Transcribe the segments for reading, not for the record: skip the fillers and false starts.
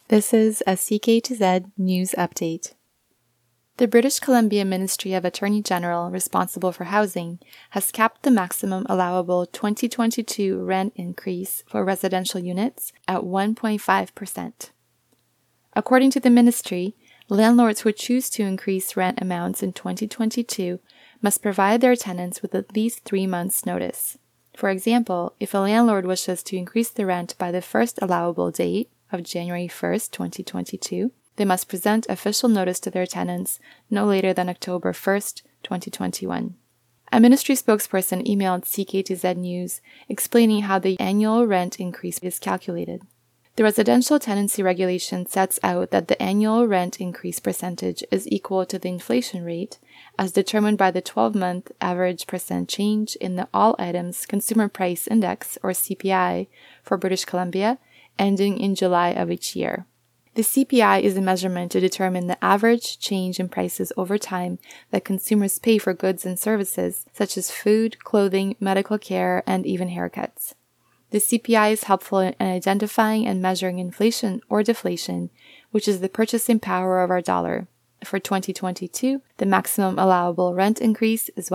This is a CK to Z news update. The British Columbia Ministry of Attorney General, responsible for housing, has capped the maximum allowable 2022 rent increase for residential units at 1.5%. According to the ministry, landlords who choose to increase rent amounts in 2022 must provide their tenants with at least 3 months' notice. For example, if a landlord wishes to increase the rent by the first allowable date of January 1st, 2022, they must present official notice to their tenants no later than October 1st, 2021. A ministry spokesperson emailed CK2Z News explaining how the annual rent increase is calculated. The residential tenancy regulation sets out that the annual rent increase percentage is equal to the inflation rate, as determined by the 12-month average percent change in the All Items Consumer Price Index, or CPI, for British Columbia, ending in July of each year. The CPI is a measurement to determine the average change in prices over time that consumers pay for goods and services, such as food, clothing, medical care, and even haircuts. The CPI is helpful in identifying and measuring inflation or deflation, which is the purchasing power of our dollar. For 2022, the maximum allowable rent increase is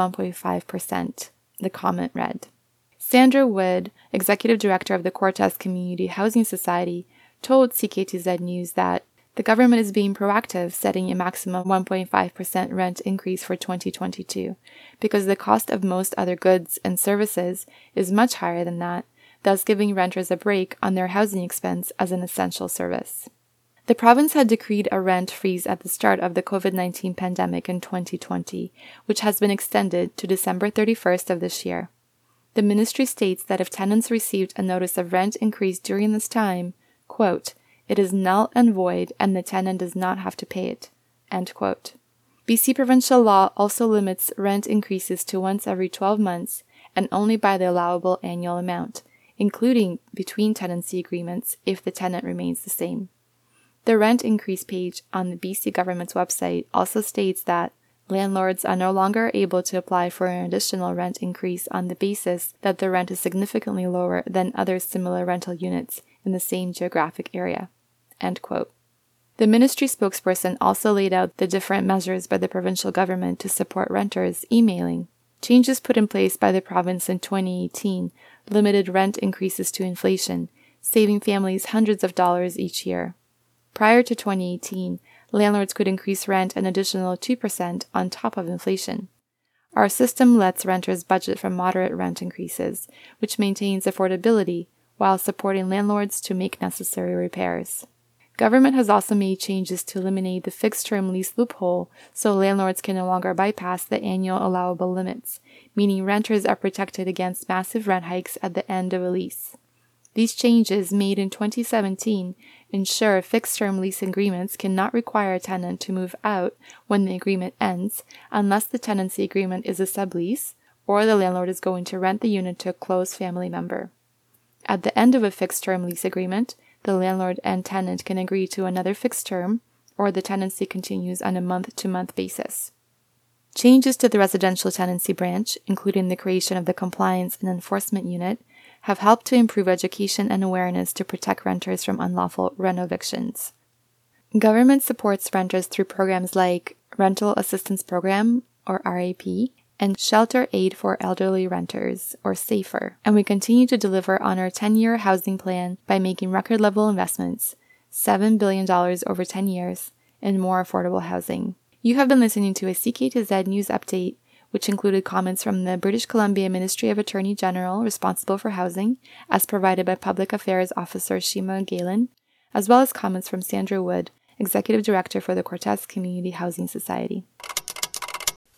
1.5%, the comment read. Sandra Wood, Executive Director of the Cortes Community Housing Society, told CK2Z News that the government is being proactive, setting a maximum 1.5% rent increase for 2022, because the cost of most other goods and services is much higher than that, thus giving renters a break on their housing expense as an essential service. The province had decreed a rent freeze at the start of the COVID-19 pandemic in 2020, which has been extended to December 31st of this year. The ministry states that if tenants received a notice of rent increase during this time, quote, it is null and void and the tenant does not have to pay it, end quote. BC provincial law also limits rent increases to once every 12 months and only by the allowable annual amount, including between tenancy agreements if the tenant remains the same. The rent increase page on the BC government's website also states that landlords are no longer able to apply for an additional rent increase on the basis that the rent is significantly lower than other similar rental units in the same geographic area, end quote. The ministry spokesperson also laid out the different measures by the provincial government to support renters, emailing, changes put in place by the province in 2018 limited rent increases to inflation, saving families hundreds of dollars each year. Prior to 2018, landlords could increase rent an additional 2% on top of inflation. Our system lets renters budget for moderate rent increases, which maintains affordability while supporting landlords to make necessary repairs. Government has also made changes to eliminate the fixed-term lease loophole so landlords can no longer bypass the annual allowable limits, meaning renters are protected against massive rent hikes at the end of a lease. These changes, made in 2017, ensure fixed-term lease agreements cannot require a tenant to move out when the agreement ends unless the tenancy agreement is a sublease or the landlord is going to rent the unit to a close family member. At the end of a fixed-term lease agreement, the landlord and tenant can agree to another fixed term, or the tenancy continues on a month-to-month basis. Changes to the residential tenancy branch, including the creation of the Compliance and Enforcement Unit, have helped to improve education and awareness to protect renters from unlawful reno-evictions. Government supports renters through programs like Rental Assistance Program, or RAP, and Shelter Aid for Elderly Renters, or SAFER, and we continue to deliver on our 10-year housing plan by making record-level investments, $7 billion over 10 years, in more affordable housing. You have been listening to a CK2Z News Update, which included comments from the British Columbia Ministry of Attorney General responsible for housing, as provided by Public Affairs Officer Shima Galen, as well as comments from Sandra Wood, Executive Director for the Cortes Community Housing Society.